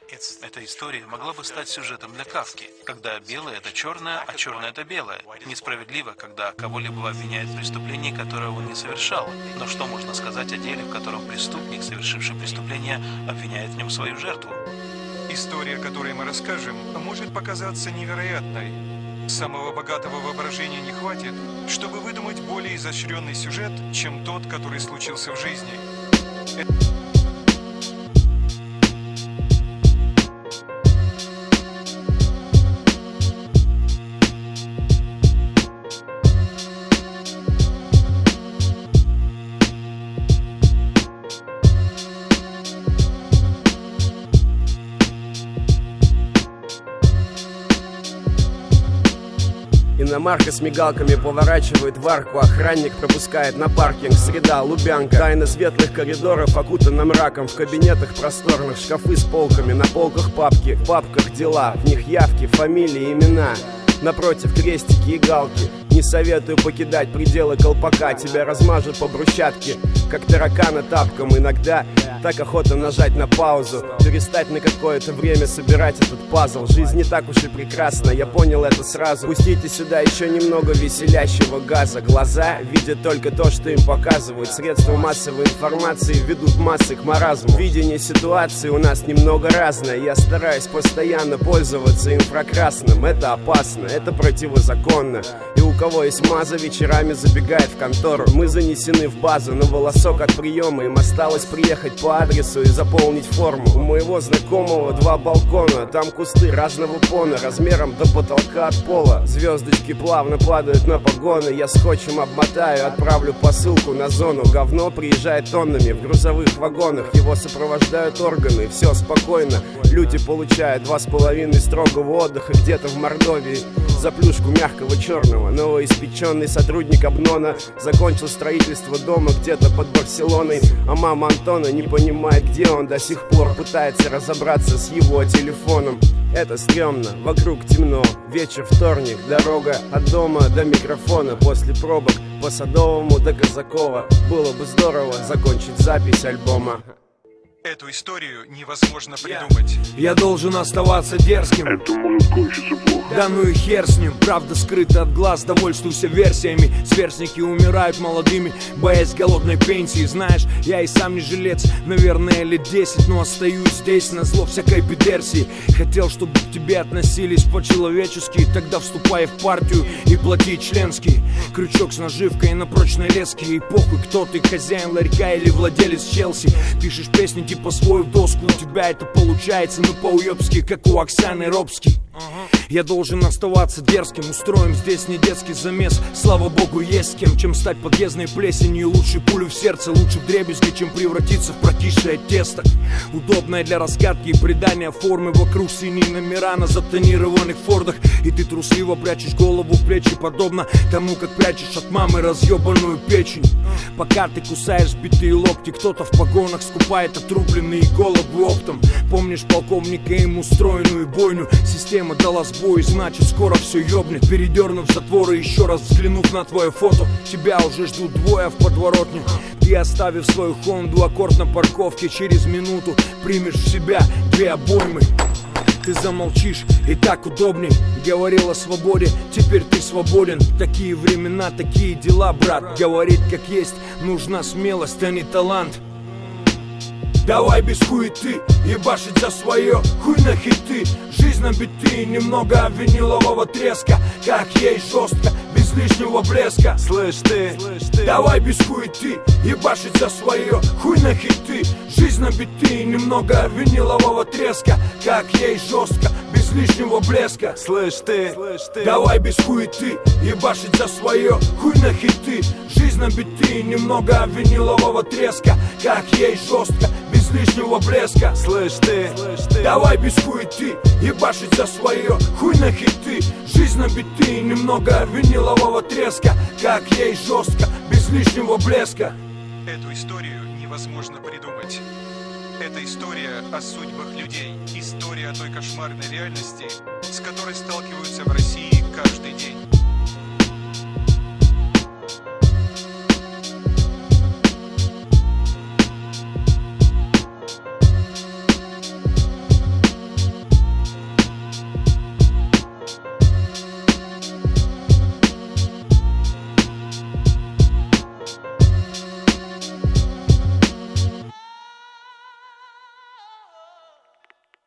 Эта история могла бы стать сюжетом для Кафки, когда белое — это черное, а черное — это белое. Несправедливо, когда кого-либо обвиняют в преступлении, которое он не совершал. Но что можно сказать о деле, в котором преступник, совершивший преступление, обвиняет в нем свою жертву? История, которую мы расскажем, может показаться невероятной. Самого богатого воображения не хватит, чтобы выдумать более изощренный сюжет, чем тот, который случился в жизни. Иномарка с мигалками поворачивает в арку. Охранник пропускает на паркинг. Среда, Лубянка. Тайна светлых коридоров окутана мраком. В кабинетах просторных шкафы с полками. На полках папки, в папках дела. В них явки, фамилии, имена. Напротив крестики и галки. Не советую покидать пределы колпака. Тебя размажут по брусчатке, как таракана тапком. Иногда так охота нажать на паузу, перестать на какое-то время собирать этот пазл. Жизнь не так уж и прекрасна, я понял это сразу. Пустите сюда еще немного веселящего газа. Глаза видят только то, что им показывают. Средства массовой информации ведут массы к маразму. Видение ситуации у нас немного разное. Я стараюсь постоянно пользоваться инфракрасным. Это опасно, это противозаконно. И у кого есть маза, вечерами забегает в контору. Мы занесены в базу на волосок от приема. Им осталось приехать по адресу и заполнить форму. У моего знакомого 2 балкона. Там кусты разного фона, размером до потолка от пола. Звездочки плавно падают на погоны. Я скотчем обмотаю, отправлю посылку на зону. Говно приезжает тоннами в грузовых вагонах. Его сопровождают органы, все спокойно. Люди получают 2,5 строгого отдыха где-то в Мордовии. За плюшку мягкого черного. Новоиспеченный сотрудник Обнона закончил строительство дома где-то под Барселоной. А мама Антона не понимает, где он, до сих пор пытается разобраться с его телефоном. Это стрёмно, вокруг темно. Вечер, вторник, дорога от дома до микрофона. После пробок по Садовому до Казакова. Было бы здорово закончить запись альбома. Эту историю невозможно придумать. Я должен оставаться дерзким. Это может кончиться плохо. Да ну и хер с ним. Правда скрыта от глаз, довольствуйся версиями. Сверстники умирают молодыми, боясь голодной пенсии. Знаешь, я и сам не жилец, наверное, лет 10. Но остаюсь здесь назло всякой педерсии. Хотел, чтобы к тебе относились по-человечески. Тогда вступай в партию и плати членский. Крючок с наживкой на прочной леске. И похуй, кто ты, хозяин ларька или владелец Челси. Пишешь песни типа свой в доску. У тебя это получается, ну по-уёбски, как у Оксаны Робски. Я должен оставаться дерзким. Устроим здесь не детский замес. Слава богу, есть с кем. Чем стать подъездной плесенью. Лучше пулю в сердце, лучше вдребезги, чем превратиться в прокисшее тесто. Удобное для раскатки и придания формы. Вокруг синие номера на затонированных фордах. И ты трусливо прячешь голову в плечи, подобно тому, как прячешь от мамы разъебанную печень. Пока ты кусаешь битые локти, кто-то в погонах скупает отрубленные головы оптом. Помнишь полковника и им устроенную бойню? Система дала сбой, значит скоро все ёбнет. Передернув затворы, еще раз взглянув на твое фото, тебя уже ждут двое в подворотне. Ты, оставив свою Хонду, аккорд на парковке, через минуту примешь в себя 2 обоймы. Ты замолчишь, и так удобней. Говорил о свободе, теперь ты свободен. Такие времена, такие дела, брат. Говорить как есть, нужна смелость, а не талант. Давай без хуеты, ебашить за свое, хуй на хиты. Жизнь на биты, немного винилового треска. Как ей жестко, без лишнего блеска. Слышь ты, давай без хуеты, ебашить за свое, хуй на хиты. Жизнь на биты, немного винилового треска. Как ей жестко, без лишнего блеска. Слышь ты, давай без хуеты, ебашить за свое, хуй на хиты. Жизнь на биты, немного винилового треска. Как ей жестко, без лишнего блеска. Слышь ты, давай без хуеты, ебашить за свое, хуй на хиты. Жизнь на биты, немного винилового треска. Как ей жестко, без лишнего блеска. Эту историю невозможно придумать. Это история о судьбах людей. История о той кошмарной реальности, с которой сталкиваются в России каждый день.